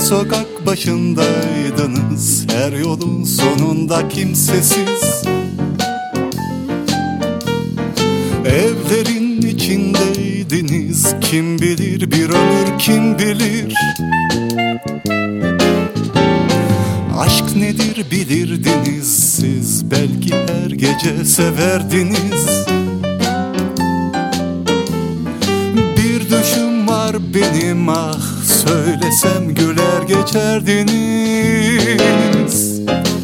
sokak başındaydınız, her yolun sonunda kimsesiz. Evlerin içindeydiniz, kim bilir bir ömür kim bilir. Aşk nedir bilirdiniz siz, belki her gece severdiniz. Bir düşüm var benim, ah söylesem güler geçerdiniz.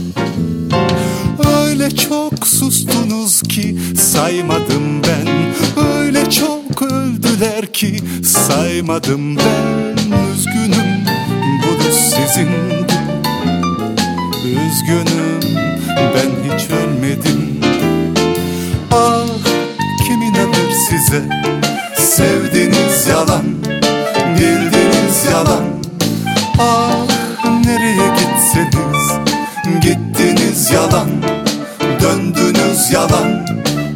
Öyle çok sustunuz ki saymadım ben, öyle çok öldüler ki saymadım ben. Üzgünüm, bu düş sizindi. Üzgünüm, ben hiç ölmedim. Ah, kim inanır size? Sevdiniz yalan, bildiniz yalan. Ah, nereye gitseniz gittiniz yalan, döndünüz yalan.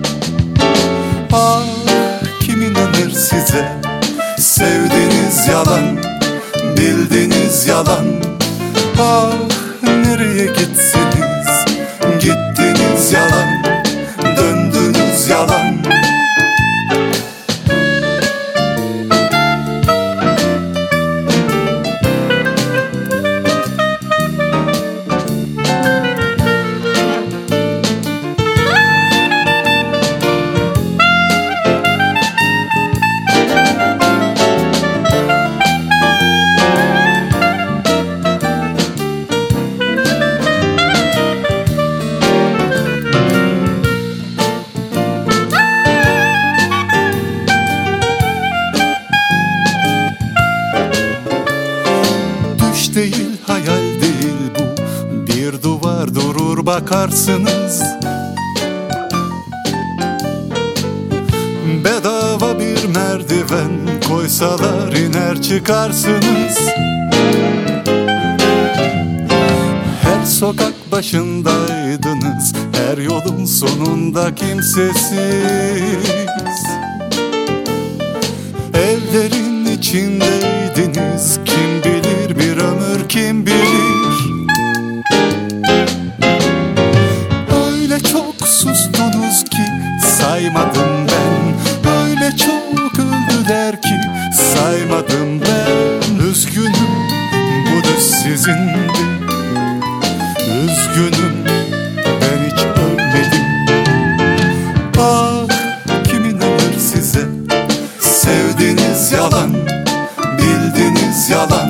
Ah, kim inanır size? Sevdiniz yalan, bildiniz yalan. Ah, nereye gitseniz gittiniz yalan, döndünüz yalan. Değil, hayal değil bu, bir duvar durur bakarsınız. Bedava bir merdiven koysalar iner çıkarsınız. Her sokak başındaydınız, her yolun sonunda kimsesiz. Evlerin içindeydiniz, kim bilir bir ömür kim bilir. Öyle çok sustunuz ki saymadım ben, öyle çok öldüler ki saymadım ben. Üzgünüm, bu düş sizindi. Üzgünüm, ben hiç ölmedim. Ah, kim inanır size? Sevdiniz yalan, bildiniz yalan.